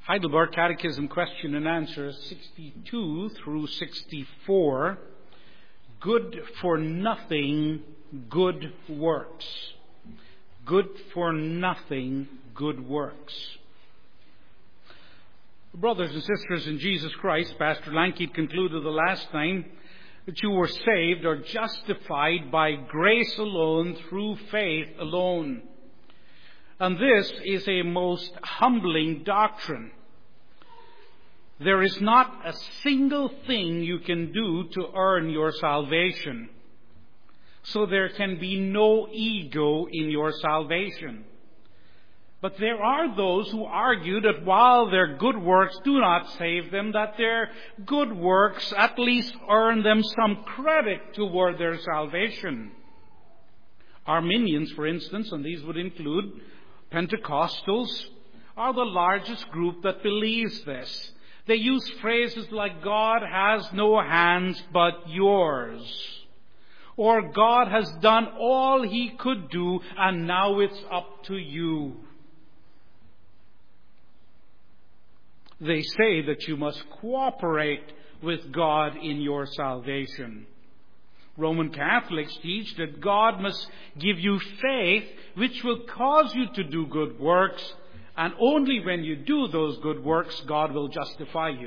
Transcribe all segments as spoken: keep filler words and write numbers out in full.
Heidelberg Catechism Question and Answer sixty-two through sixty-four. Good for nothing, good works. Good for nothing, good works. Brothers and sisters in Jesus Christ, Pastor Lankeet concluded the last time that you were saved or justified by grace alone, through faith alone. And this is a most humbling doctrine. There is not a single thing you can do to earn your salvation. So there can be no ego in your salvation. But there are those who argue that while their good works do not save them, that their good works at least earn them some credit toward their salvation. Arminians, for instance, and these would include Pentecostals, are the largest group that believes this. They use phrases like, God has no hands but yours. Or, God has done all He could do and now it's up to you. They say that you must cooperate with God in your salvation. Roman Catholics teach that God must give you faith which will cause you to do good works, and only when you do those good works, God will justify you.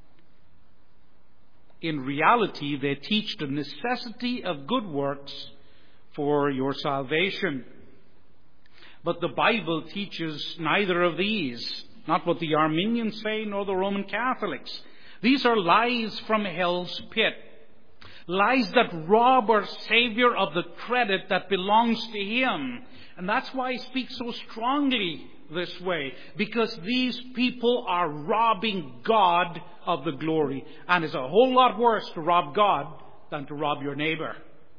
In reality, they teach the necessity of good works for your salvation. But the Bible teaches neither of these, not what the Arminians say nor the Roman Catholics. These are lies from hell's pit. Lies that rob our Savior of the credit that belongs to Him. And that's why I speak so strongly this way. Because these people are robbing God of the glory. And it's a whole lot worse to rob God than to rob your neighbor.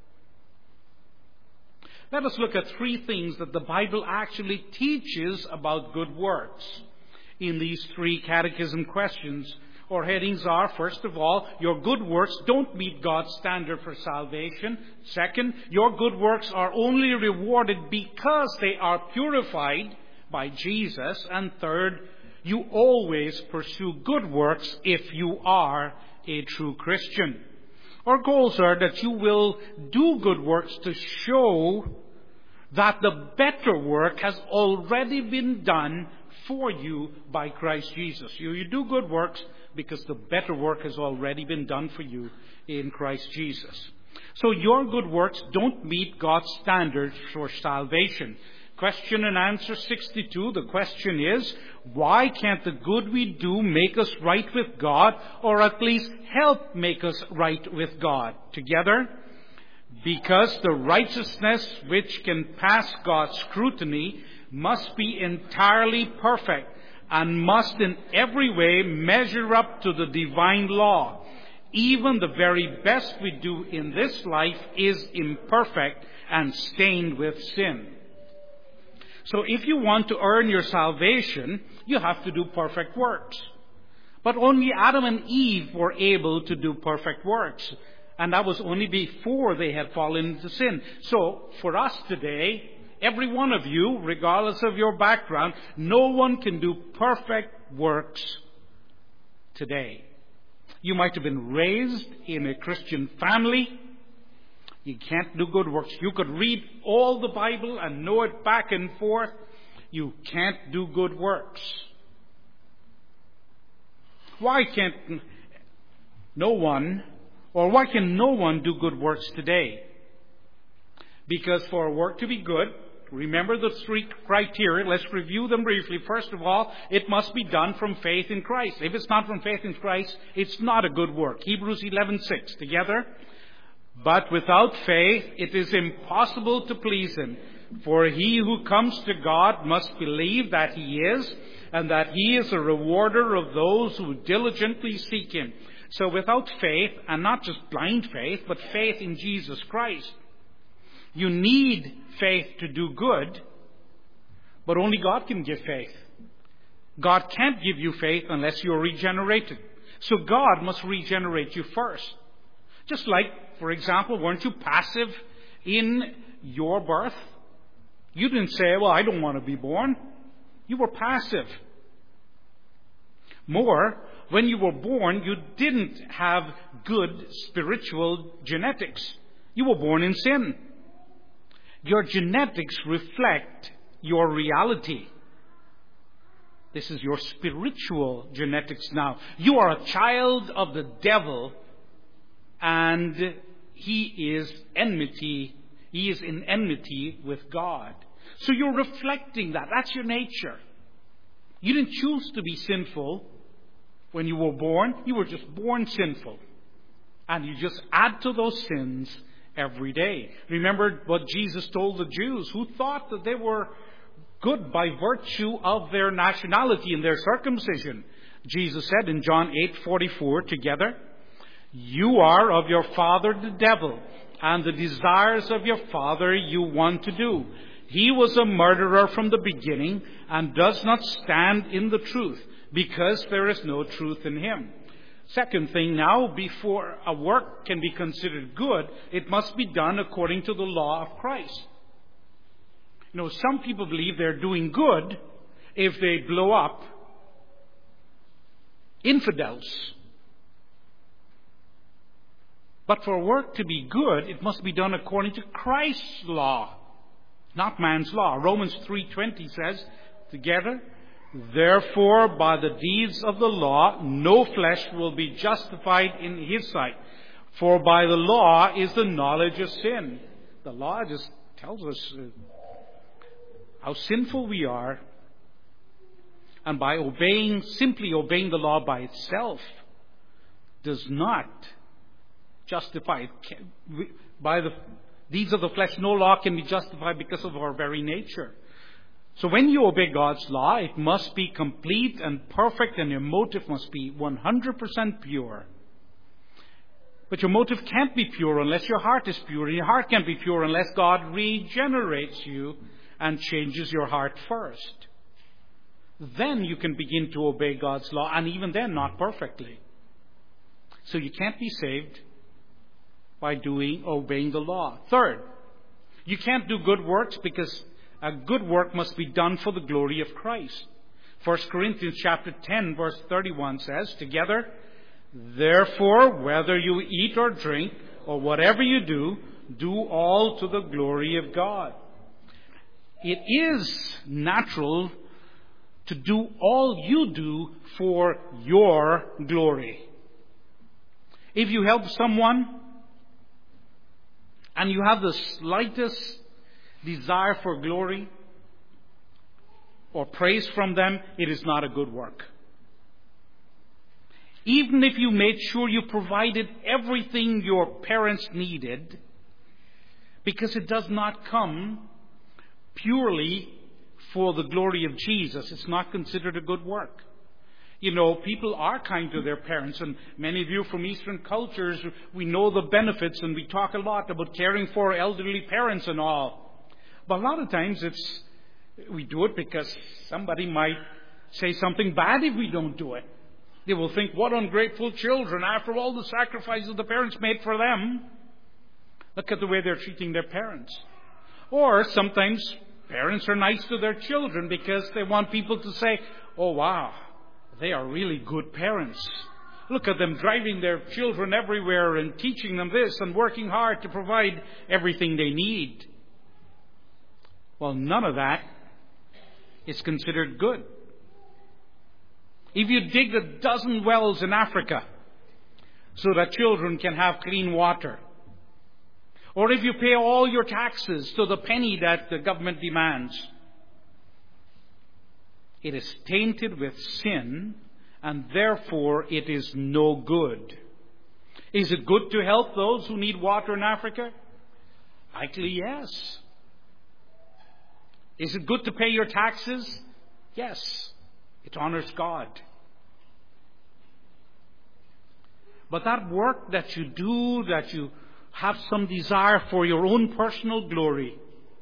Let us look at three things that the Bible actually teaches about good works in these three catechism questions. Or headings are, first of all, your good works don't meet God's standard for salvation. Second, your good works are only rewarded because they are purified by Jesus. And third, you always pursue good works if you are a true Christian. Our goals are that you will do good works to show that the better work has already been done for you by Christ Jesus. You, you do good works because the better work has already been done for you in Christ Jesus. So your good works don't meet God's standards for salvation. Question and answer sixty-two. The question is, why can't the good we do make us right with God, or at least help make us right with God? Together, because the righteousness which can pass God's scrutiny must be entirely perfect and must in every way measure up to the divine law. Even the very best we do in this life is imperfect and stained with sin. So if you want to earn your salvation, you have to do perfect works. But only Adam and Eve were able to do perfect works. And that was only before they had fallen into sin. So for us today, every one of you, regardless of your background, no one can do perfect works today. You might have been raised in a Christian family. You can't do good works. You could read all the Bible and know it back and forth. You can't do good works. Why can't no one, or why can no one do good works today? Because for a work to be good, remember the three criteria. Let's review them briefly. First of all, it must be done from faith in Christ. If it's not from faith in Christ, it's not a good work. Hebrews eleven six. Together. But without faith, it is impossible to please Him. For he who comes to God must believe that He is, and that He is a rewarder of those who diligently seek Him. So without faith, and not just blind faith, but faith in Jesus Christ, you need faith to do good, but only God can give faith. God can't give you faith unless you're regenerated. So God must regenerate you first. Just like, for example, weren't you passive in your birth? You didn't say, well, I don't want to be born. You were passive. More, when you were born, you didn't have good spiritual genetics. You were born in sin. Your genetics reflect your reality. This is your spiritual genetics now. You are a child of the devil, and he is enmity. He is in enmity with God. So you're reflecting that. That's your nature. You didn't choose to be sinful when you were born. You were just born sinful. And you just add to those sins every day. Remember what Jesus told the Jews who thought that they were good by virtue of their nationality and their circumcision. Jesus said in John eight forty-four, together, "You are of your father the devil, and the desires of your father you want to do. He was a murderer from the beginning and does not stand in the truth, because there is no truth in him." Second thing now, before a work can be considered good, it must be done according to the law of Christ. You know, some people believe they're doing good if they blow up infidels. But for work to be good, it must be done according to Christ's law, not man's law. Romans three twenty says, together, "Therefore, by the deeds of the law, no flesh will be justified in his sight. For by the law is the knowledge of sin." The law just tells us uh, how sinful we are. And by obeying, simply obeying the law by itself does not justify. By the deeds of the flesh, no law can be justified because of our very nature. So when you obey God's law, it must be complete and perfect, and your motive must be one hundred percent pure. But your motive can't be pure unless your heart is pure. And your heart can't be pure unless God regenerates you and changes your heart first. Then you can begin to obey God's law, and even then not perfectly. So you can't be saved by doing, obeying the law. Third, you can't do good works because a good work must be done for the glory of Christ. First Corinthians chapter ten verse thirty-one says, together, "Therefore, whether you eat or drink or whatever you do, do all to the glory of God." It is natural to do all you do for your glory. If you help someone and you have the slightest desire for glory or praise from them, it is not a good work. Even if you made sure you provided everything your parents needed, because it does not come purely for the glory of Jesus, it's not considered a good work. You know, people are kind to their parents, and many of you from Eastern cultures, we know the benefits, and we talk a lot about caring for elderly parents and all. But a lot of times it's, we do it because somebody might say something bad if we don't do it. They will think, what ungrateful children, after all the sacrifices the parents made for them. Look at the way they're treating their parents. Or sometimes parents are nice to their children because they want people to say, oh wow, they are really good parents. Look at them driving their children everywhere and teaching them this and working hard to provide everything they need. Well, none of that is considered good. If you dig a dozen wells in Africa so that children can have clean water, or if you pay all your taxes to the penny that the government demands, it is tainted with sin, and therefore it is no good. Is it good to help those who need water in Africa? Likely, yes. Is it good to pay your taxes? Yes. It honors God. But that work that you do, that you have some desire for your own personal glory,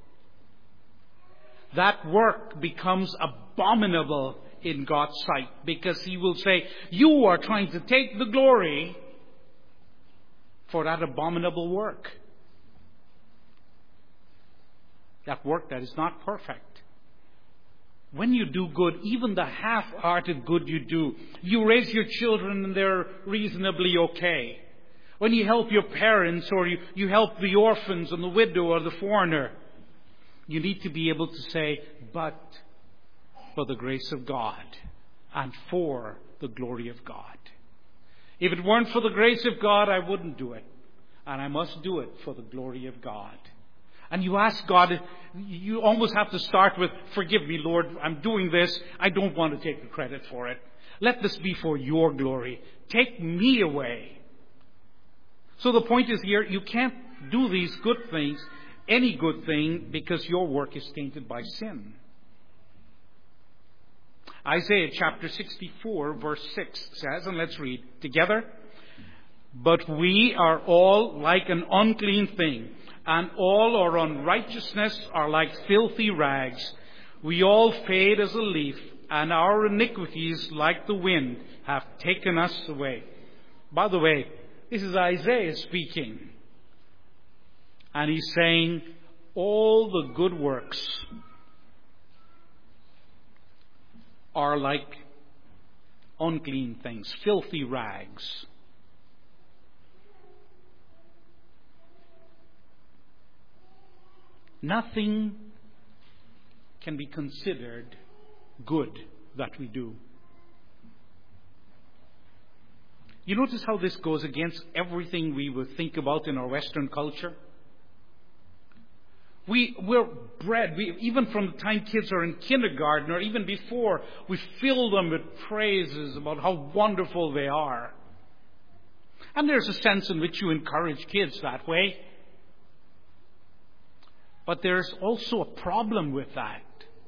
that work becomes abominable in God's sight, because He will say, you are trying to take the glory for that abominable work. That work that is not perfect. When you do good, even the half-hearted good you do, you raise your children and they're reasonably okay. When you help your parents or you, you help the orphans and the widow or the foreigner, you need to be able to say, but for the grace of God and for the glory of God. If it weren't for the grace of God, I wouldn't do it. And I must do it for the glory of God. And you ask God, you almost have to start with, forgive me, Lord, I'm doing this. I don't want to take the credit for it. Let this be for your glory. Take me away. So the point is here, you can't do these good things, any good thing, because your work is tainted by sin. Isaiah chapter sixty-four verse six says, and let's read together, but we are all like an unclean thing, and all our unrighteousness are like filthy rags. We all fade as a leaf, and our iniquities, like the wind, have taken us away. By the way, this is Isaiah speaking. And he's saying, all the good works are like unclean things, filthy rags. Nothing can be considered good that we do. You notice how this goes against everything we would think about in our Western culture? We, we're bred, we, even from the time kids are in kindergarten or even before, we fill them with praises about how wonderful they are. And there's a sense in which you encourage kids that way. But there's also a problem with that.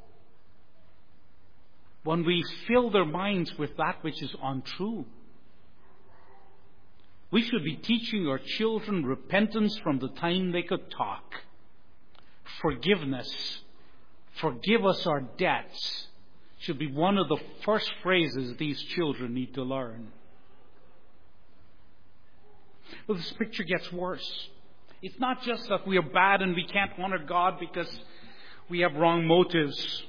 When we fill their minds with that which is untrue. We should be teaching our children repentance from the time they could talk. Forgiveness. Forgive us our debts should be one of the first phrases these children need to learn. Well, this picture gets worse. It's not just that we are bad and we can't honor God because we have wrong motives.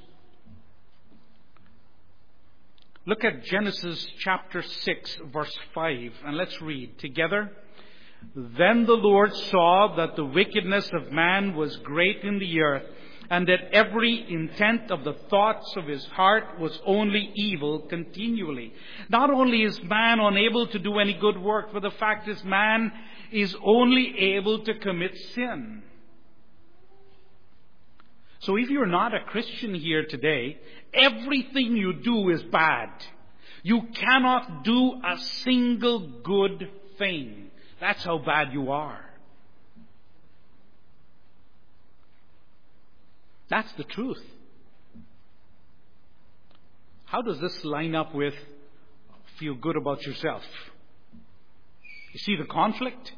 Look at Genesis chapter six, verse five, and let's read together. Then the Lord saw that the wickedness of man was great in the earth, and that every intent of the thoughts of his heart was only evil continually. Not only is man unable to do any good work, but the fact is man is only able to commit sin. So if you're not a Christian here today, everything you do is bad. You cannot do a single good thing. That's how bad you are. That's the truth. How does this line up with feel good about yourself? You see the conflict?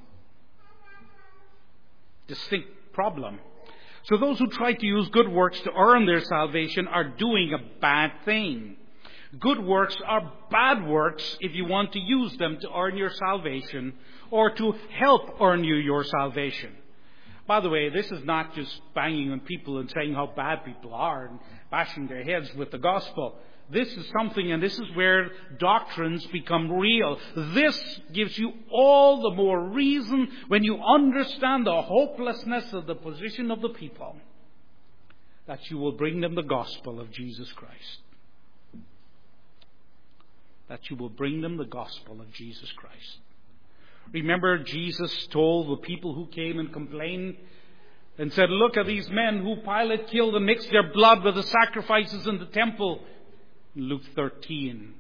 Distinct problem. So those who try to use good works to earn their salvation are doing a bad thing. Good works are bad works if you want to use them to earn your salvation or to help earn you your salvation. By the way, this is not just banging on people and saying how bad people are and bashing their heads with the gospel. This is something, and this is where doctrines become real. This gives you all the more reason when you understand the hopelessness of the position of the people that you will bring them the gospel of Jesus Christ. That you will bring them the gospel of Jesus Christ. Remember, Jesus told the people who came and complained and said, look at these men who Pilate killed and mixed their blood with the sacrifices in the temple. Luke thirteen.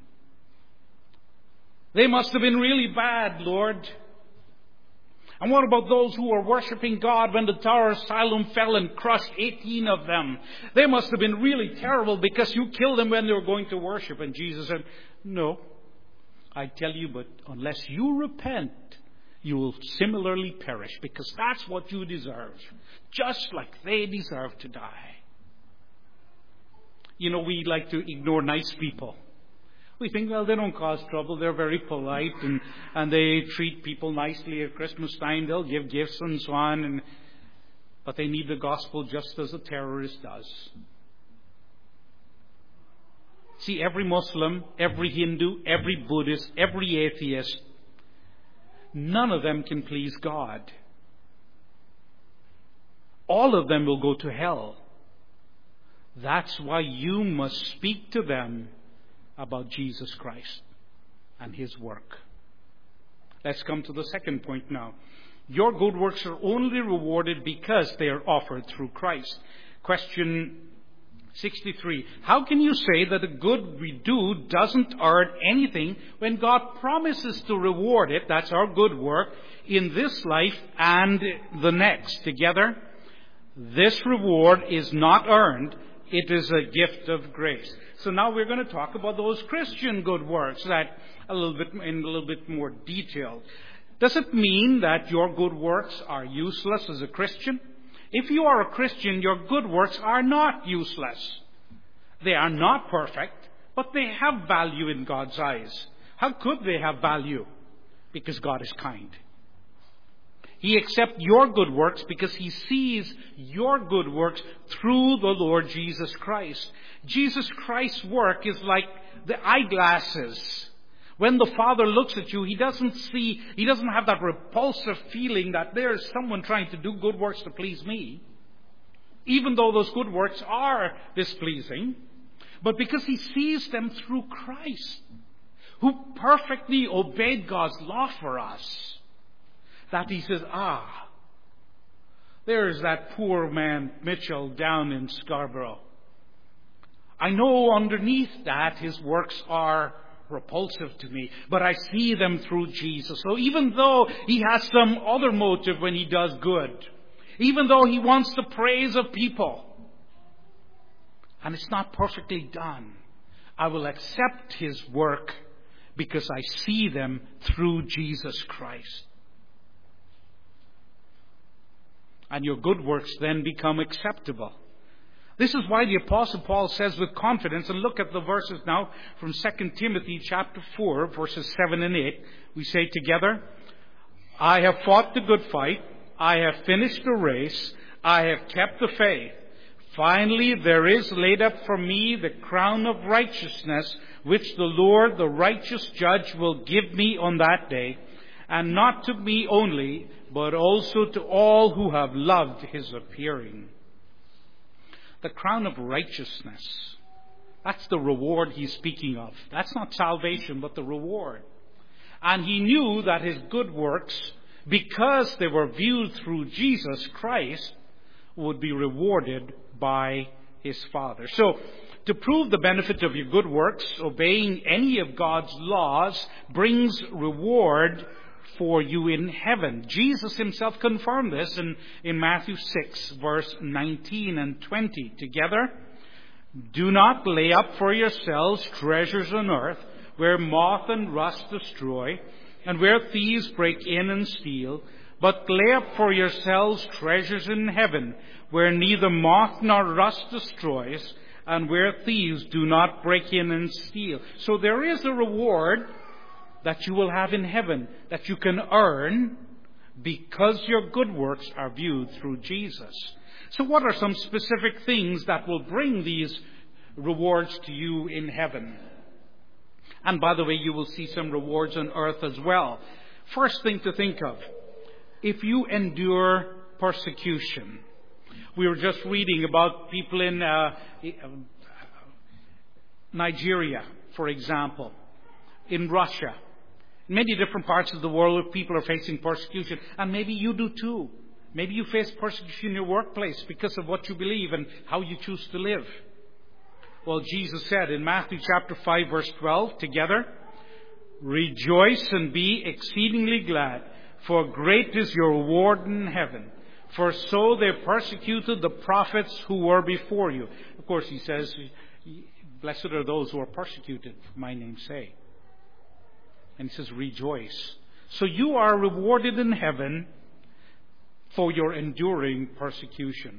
They must have been really bad, Lord. And what about those who were worshipping God when the Tower of Siloam fell and crushed eighteen of them? They must have been really terrible because you killed them when they were going to worship. And Jesus said, no, I tell you, but unless you repent, you will similarly perish, because that's what you deserve, just like they deserve to die. You know, we like to ignore nice people. We think, well, they don't cause trouble. They're very polite and, and they treat people nicely at Christmas time. They'll give gifts and so on. And, but they need the gospel just as a terrorist does. See, every Muslim, every Hindu, every Buddhist, every atheist, none of them can please God. All of them will go to hell. That's why you must speak to them about Jesus Christ and His work. Let's come to the second point now. Your good works are only rewarded because they are offered through Christ. Question sixty-three. How can you say that the good we do doesn't earn anything when God promises to reward it, that's our good work, in this life and the next? Together, this reward is not earned. It is a gift of grace. So now we're going to talk about those Christian good works that a little bit in a little bit more detail. Does it mean that your good works are useless as a Christian? If you are a Christian, your good works are not useless. They are not perfect, but they have value in God's eyes. How could they have value? Because God is kind. He accepts your good works because He sees your good works through the Lord Jesus Christ. Jesus Christ's work is like the eyeglasses. When the Father looks at you, He doesn't see, He doesn't have that repulsive feeling that there is someone trying to do good works to please me. Even though those good works are displeasing. But because He sees them through Christ, who perfectly obeyed God's law for us, that He says, ah, there's that poor man Mitchell down in Scarborough. I know underneath that his works are repulsive to me, but I see them through Jesus. So even though he has some other motive when he does good, even though he wants the praise of people, and it's not perfectly done, I will accept his work because I see them through Jesus Christ. And your good works then become acceptable. This is why the Apostle Paul says with confidence, and look at the verses now from Second Timothy chapter four, verses seven and eight. We say together, I have fought the good fight. I have finished the race. I have kept the faith. Finally, there is laid up for me the crown of righteousness, which the Lord, the righteous judge, will give me on that day. And not to me only, but also to all who have loved His appearing. The crown of righteousness. That's the reward he's speaking of. That's not salvation, but the reward. And he knew that his good works, because they were viewed through Jesus Christ, would be rewarded by his Father. So, to prove the benefit of your good works, obeying any of God's laws brings reward for you in heaven. Jesus Himself confirmed this in, in Matthew six, verse nineteen and twenty. Together, do not lay up for yourselves treasures on earth, where moth and rust destroy, and where thieves break in and steal, but lay up for yourselves treasures in heaven, where neither moth nor rust destroys, and where thieves do not break in and steal. So there is a reward that you will have in heaven, that you can earn because your good works are viewed through Jesus. So what are some specific things that will bring these rewards to you in heaven? And by the way, you will see some rewards on earth as well. First thing to think of, if you endure persecution. We were just reading about people in uh, Nigeria, for example, in Russia. Many different parts of the world where people are facing persecution. And maybe you do too. Maybe you face persecution in your workplace because of what you believe and how you choose to live. Well, Jesus said in Matthew chapter five, verse twelve, together, rejoice and be exceedingly glad, for great is your reward in heaven. For so they persecuted the prophets who were before you. Of course, he says, blessed are those who are persecuted for my name's sake. And he says, rejoice. So you are rewarded in heaven for your enduring persecution.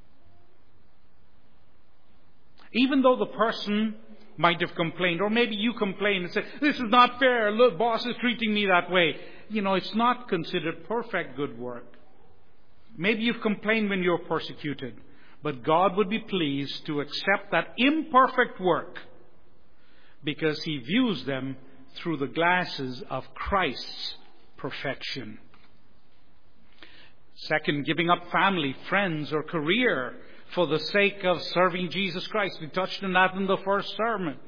Even though the person might have complained, or maybe you complained and said, this is not fair, look, boss is treating me that way. You know, it's not considered perfect good work. Maybe you've complained when you're persecuted, but God would be pleased to accept that imperfect work because he views them through the glasses of Christ's perfection. Second, giving up family, friends, or career for the sake of serving Jesus Christ. We touched on that in the first sermon.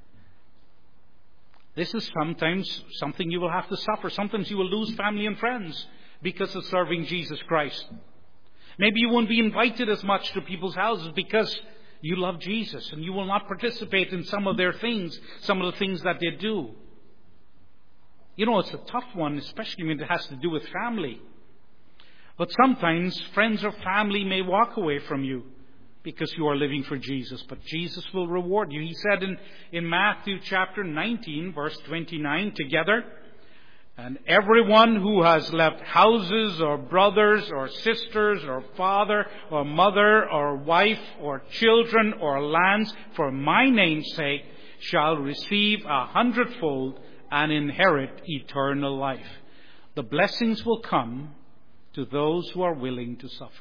This is sometimes something you will have to suffer. Sometimes you will lose family and friends because of serving Jesus Christ. Maybe you won't be invited as much to people's houses because you love Jesus and you will not participate in some of their things, some of the things that they do. You know, it's a tough one, especially when it has to do with family. But sometimes friends or family may walk away from you because you are living for Jesus. But Jesus will reward you. He said in, in Matthew chapter nineteen, verse twenty-nine, together, and everyone who has left houses or brothers or sisters or father or mother or wife or children or lands for my name's sake shall receive a hundredfold and inherit eternal life. The blessings will come to those who are willing to suffer.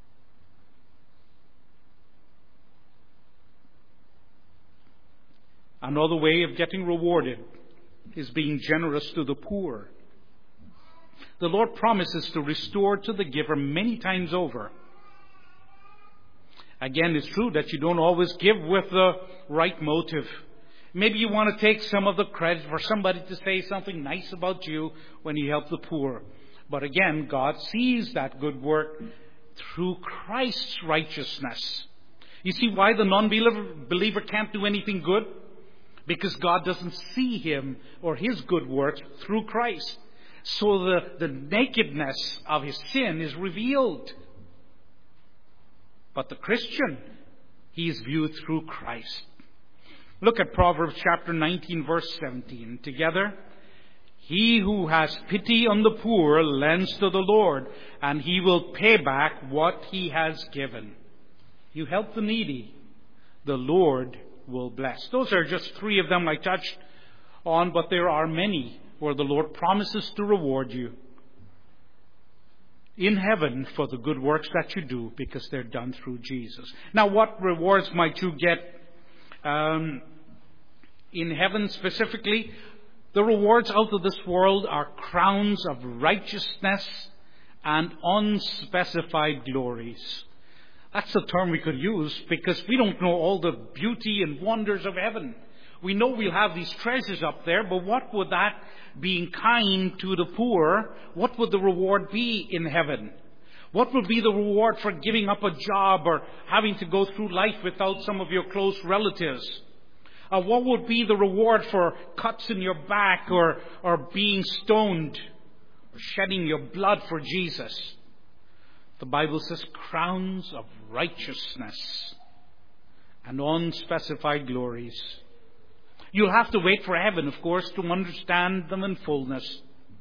Another way of getting rewarded is being generous to the poor. The Lord promises to restore to the giver many times over. Again, it's true that you don't always give with the right motive. Maybe you want to take some of the credit for somebody to say something nice about you when you help the poor. But again, God sees that good work through Christ's righteousness. You see why the non-believer can't do anything good? Because God doesn't see him or his good works through Christ. So the, the nakedness of his sin is revealed. But the Christian, he is viewed through Christ. Look at Proverbs chapter nineteen, verse seventeen. Together, he who has pity on the poor lends to the Lord, and he will pay back what he has given. You help the needy, the Lord will bless. Those are just three of them I touched on, but there are many where the Lord promises to reward you in heaven for the good works that you do because they're done through Jesus. Now, what rewards might you get um, in heaven specifically? The rewards out of this world are crowns of righteousness and unspecified glories. That's the term we could use because we don't know all the beauty and wonders of heaven. We know we'll have these treasures up there, but what would that, being kind to the poor, what would the reward be in heaven? What would be the reward for giving up a job or having to go through life without some of your close relatives? Uh, what would be the reward for cuts in your back or, or being stoned or shedding your blood for Jesus? The Bible says crowns of righteousness and unspecified glories. You'll have to wait for heaven, of course, to understand them in fullness.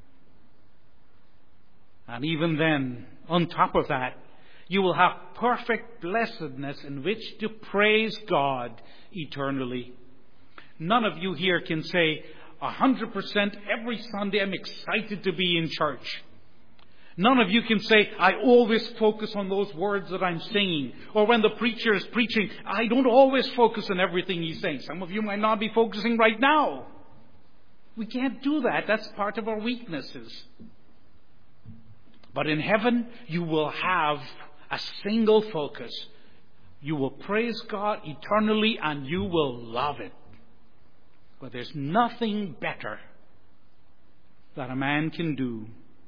And even then, on top of that, you will have perfect blessedness in which to praise God eternally. None of you here can say, a hundred percent every Sunday I'm excited to be in church. None of you can say, I always focus on those words that I'm singing. Or when the preacher is preaching, I don't always focus on everything he's saying. Some of you might not be focusing right now. We can't do that. That's part of our weaknesses. But in heaven, you will have a single focus. You will praise God eternally and you will love it. But there's nothing better that a man can do.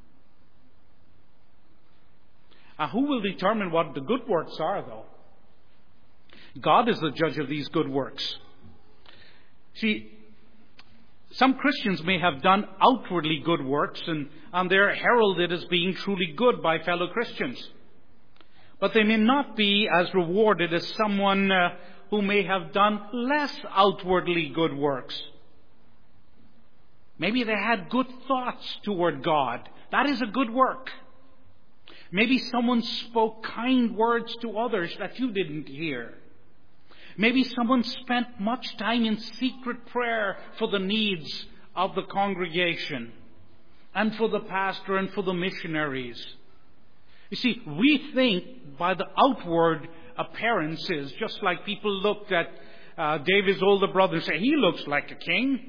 Uh, who will determine what the good works are, though? God is the judge of these good works. See, some Christians may have done outwardly good works and, and they're heralded as being truly good by fellow Christians. But they may not be as rewarded as someone uh, who may have done less outwardly good works. Maybe they had good thoughts toward God. That is a good work. Maybe someone spoke kind words to others that you didn't hear. Maybe someone spent much time in secret prayer for the needs of the congregation and for the pastor and for the missionaries. You see, we think by the outward appearances, just like people looked at uh, David's older brother and say, he looks like a king.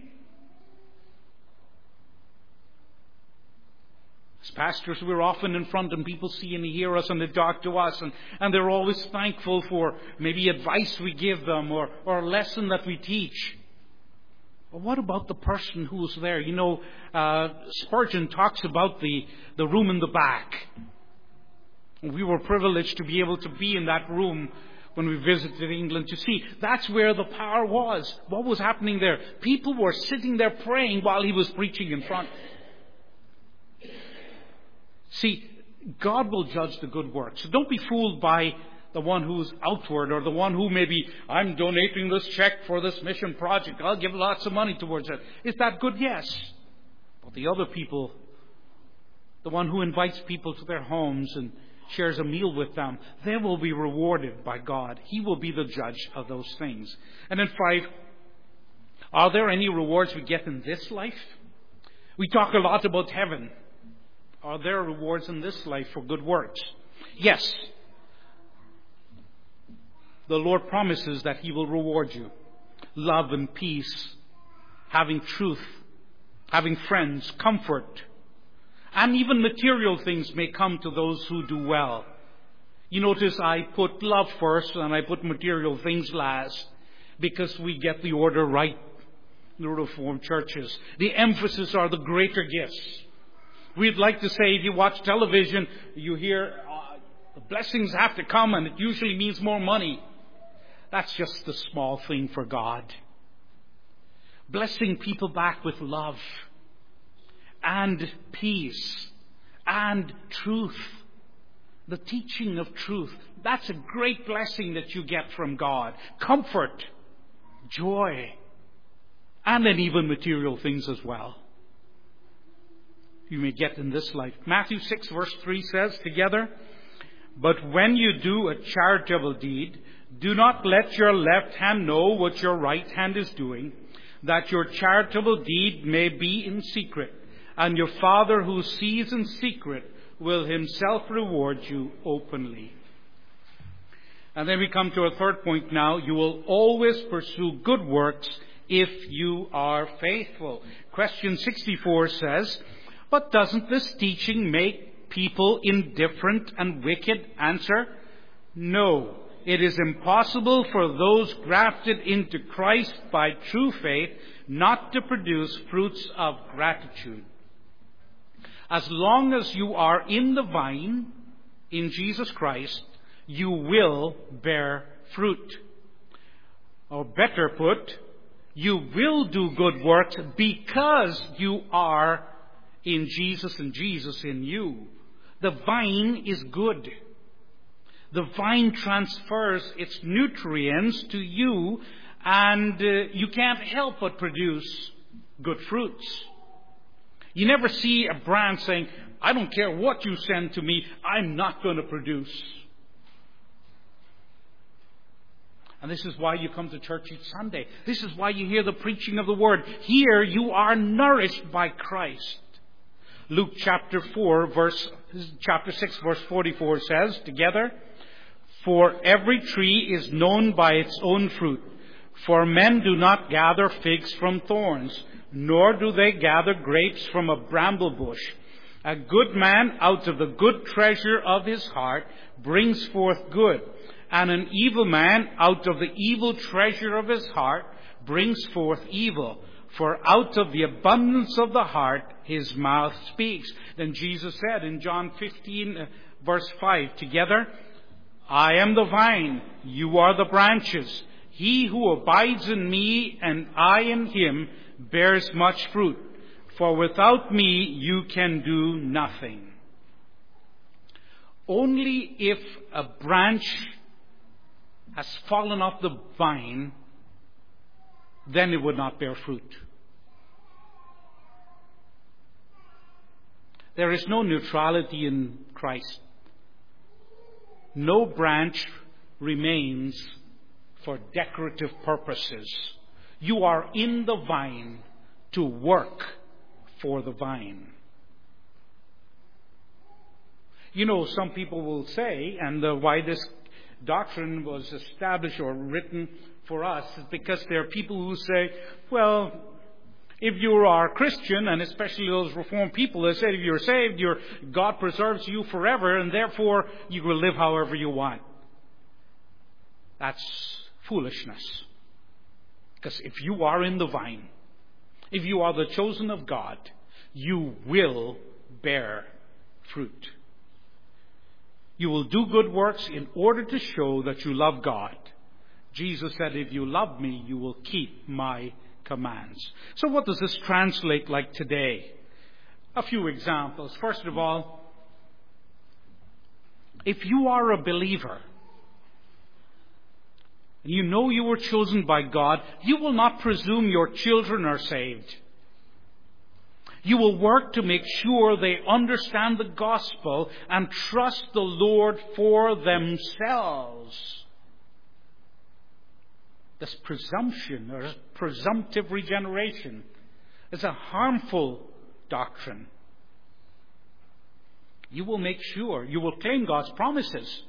As pastors, we're often in front and people see and hear us and they talk to us, and, and they're always thankful for maybe advice we give them or, or a lesson that we teach. But what about the person who's there? You know, uh, Spurgeon talks about the, the room in the back. We were privileged to be able to be in that room when we visited England to see. That's where the power was. What was happening there? People were sitting there praying while he was preaching in front. See, God will judge the good works. So don't be fooled by the one who's outward or the one who maybe, I'm donating this check for this mission project. I'll give lots of money towards it. Is that good? Yes. But the other people, the one who invites people to their homes and shares a meal with them, they will be rewarded by God. He will be the judge of those things. And then five, are there any rewards we get in this life? We talk a lot about heaven. Are there rewards in this life for good works? Yes. The Lord promises that He will reward you. Love and peace, having truth, having friends, comfort, and even material things may come to those who do well. You notice I put love first and I put material things last because we get the order right in the Reformed churches. The emphasis are the greater gifts. We'd like to say if you watch television, you hear uh, the blessings have to come and it usually means more money. That's just the small thing for God. Blessing people back with love and peace and truth. The teaching of truth. That's a great blessing that you get from God. Comfort, joy, and then even material things as well. You may get in this life. Matthew six verse three says together, but when you do a charitable deed, do not let your left hand know what your right hand is doing, that your charitable deed may be in secret, and your Father who sees in secret will Himself reward you openly. And then we come to a third point now. You will always pursue good works if you are faithful. Question sixty-four says, but doesn't this teaching make people indifferent and wicked? Answer, no. It is impossible for those grafted into Christ by true faith not to produce fruits of gratitude. As long as you are in the vine, in Jesus Christ, you will bear fruit. Or better put, you will do good works because you are in Jesus and Jesus in you. The vine is good. The vine transfers its nutrients to you, and uh, you can't help but produce good fruits. You never see a branch saying, I don't care what you send to me, I'm not going to produce. And this is why you come to church each Sunday. This is why you hear the preaching of the Word. Here you are nourished by Christ. Luke chapter four, verse chapter six, verse forty-four says together, for every tree is known by its own fruit. For men do not gather figs from thorns, nor do they gather grapes from a bramble bush. A good man out of the good treasure of his heart brings forth good, and an evil man out of the evil treasure of his heart brings forth evil. For out of the abundance of the heart his mouth speaks. Then Jesus said in John fifteen, verse five, together, I am the vine, you are the branches. He who abides in me and I in him bears much fruit. For without me you can do nothing. Only if a branch has fallen off the vine, then it would not bear fruit. There is no neutrality in Christ. No branch remains for decorative purposes. You are in the vine to work for the vine. You know, some people will say, and uh, why this doctrine was established or written for us is because there are people who say, well, if you are Christian, and especially those Reformed people, they say if you're saved, your God preserves you forever, and therefore you will live however you want. That's foolishness. Because if you are in the vine, if you are the chosen of God, you will bear fruit. You will do good works in order to show that you love God. Jesus said, if you love me, you will keep my commands. So what does this translate like today? A few examples. First of all, if you are a believer, and you know you were chosen by God, you will not presume your children are saved. You will work to make sure they understand the gospel and trust the Lord for themselves. This presumption or presumptive regeneration is a harmful doctrine. You will make sure, you will claim God's promises.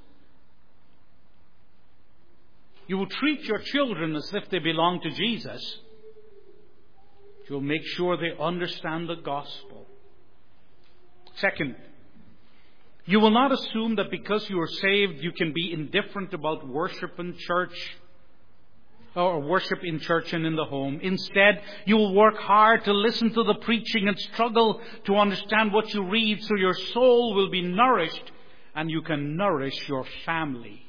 You will treat your children as if they belong to Jesus. You'll make sure they understand the gospel. Second, you will not assume that because you are saved, you can be indifferent about worship in church, or worship in church and in the home. Instead, you will work hard to listen to the preaching and struggle to understand what you read, so your soul will be nourished and you can nourish your family.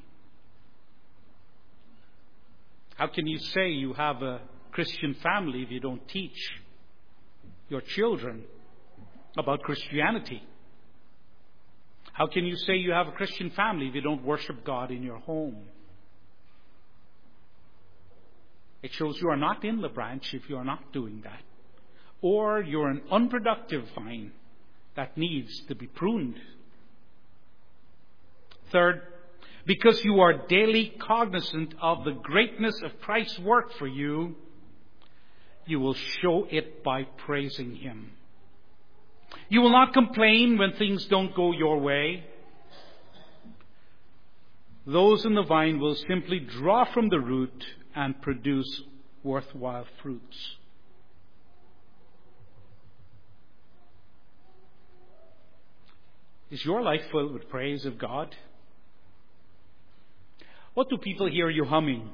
How can you say you have a Christian family if you don't teach your children about Christianity? How can you say you have a Christian family if you don't worship God in your home? It shows you are not in the branch if you are not doing that. Or you're an unproductive vine that needs to be pruned. Third, because you are daily cognizant of the greatness of Christ's work for you, you will show it by praising Him. You will not complain when things don't go your way. Those in the vine will simply draw from the root and produce worthwhile fruits. Is your life filled with praise of God? What do people hear you humming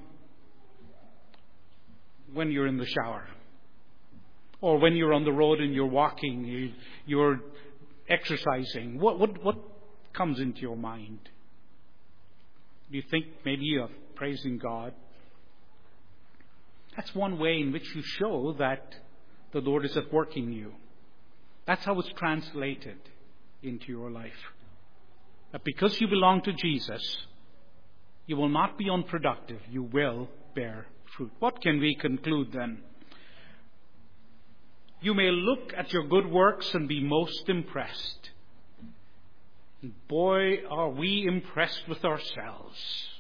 when you're in the shower? Or when you're on the road and you're walking, you're exercising? What, what, what comes into your mind? Do you think maybe you're praising God? That's one way in which you show that the Lord is at work in you. That's how it's translated into your life. That because you belong to Jesus, you will not be unproductive. You will bear fruit. What can we conclude then? You may look at your good works and be most impressed. And boy, are we impressed with ourselves.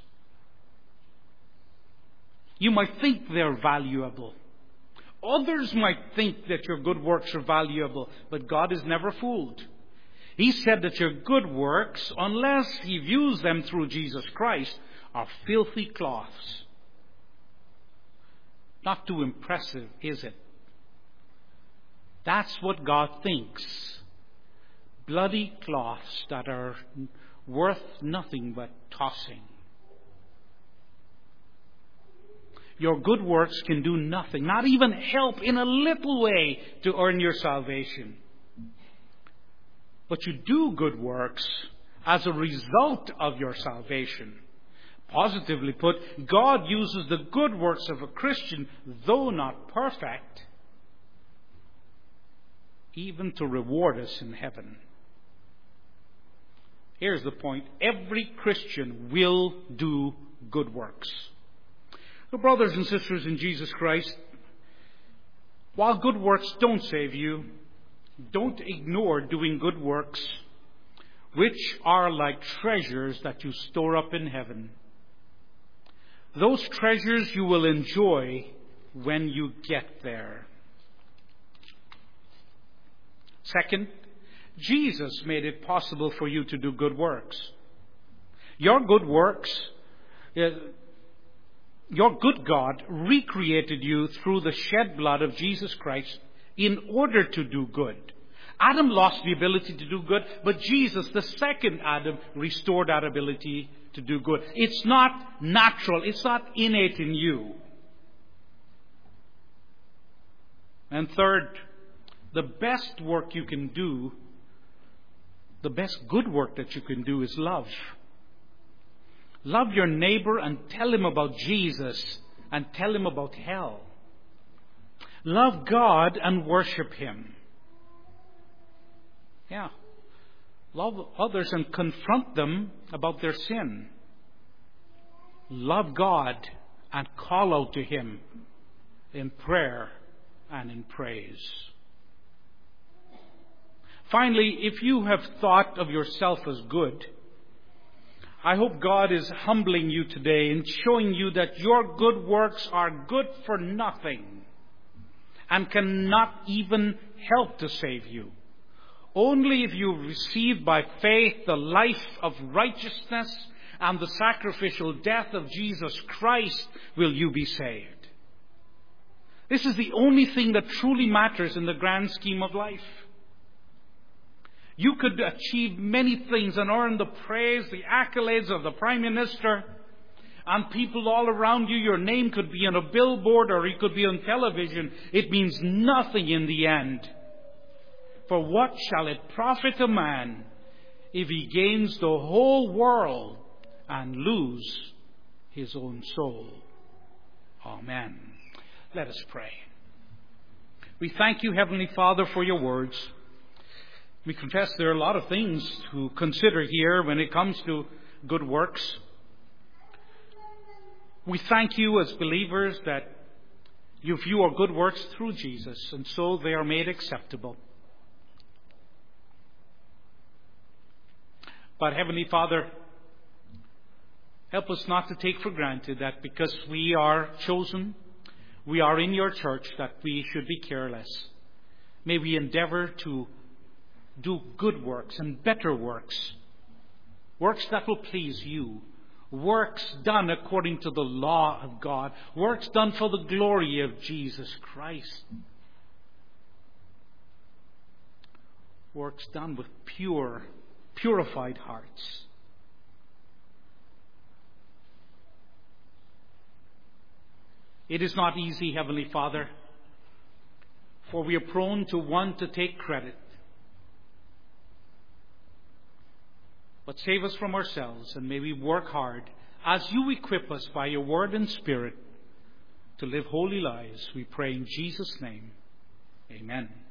You might think they're valuable. Others might think that your good works are valuable, but God is never fooled. He said that your good works, unless He views them through Jesus Christ, are filthy cloths. Not too impressive, is it? That's what God thinks. Bloody cloths that are worth nothing but tossing. Your good works can do nothing, not even help in a little way to earn your salvation. But you do good works as a result of your salvation. Positively put, God uses the good works of a Christian, though not perfect, even to reward us in heaven. Here's the point. Every Christian will do good works. So, brothers and sisters in Jesus Christ, while good works don't save you, don't ignore doing good works, which are like treasures that you store up in heaven. Those treasures you will enjoy when you get there. Second, Jesus made it possible for you to do good works. Your good works, your good God recreated you through the shed blood of Jesus Christ in order to do good. Adam lost the ability to do good, but Jesus, the second Adam, restored that ability to do good. It's not natural. It's not innate in you. And third, the best work you can do, the best good work that you can do is love. Love your neighbor and tell him about Jesus and tell him about hell. Love God and worship Him. Yeah. Love others and confront them about their sin. Love God and call out to Him in prayer and in praise. Finally, if you have thought of yourself as good, I hope God is humbling you today and showing you that your good works are good for nothing and cannot even help to save you. Only if you receive by faith the life of righteousness and the sacrificial death of Jesus Christ will you be saved. This is the only thing that truly matters in the grand scheme of life. You could achieve many things and earn the praise, the accolades of the Prime Minister and people all around you. Your name could be on a billboard or it could be on television. It means nothing in the end. For what shall it profit a man if he gains the whole world and lose his own soul? Amen. Let us pray. We thank you, Heavenly Father, for your words. We confess there are a lot of things to consider here when it comes to good works. We thank you as believers that you view our good works through Jesus, and so they are made acceptable. But Heavenly Father, help us not to take for granted that because we are chosen, we are in your church, that we should be careless. May we endeavor to do good works and better works. Works that will please you. Works done according to the law of God. Works done for the glory of Jesus Christ. Works done with pure, purified hearts. It is not easy, Heavenly Father, for we are prone to want to take credit. But save us from ourselves, and may we work hard as you equip us by your word and spirit to live holy lives. We pray in Jesus' name. Amen.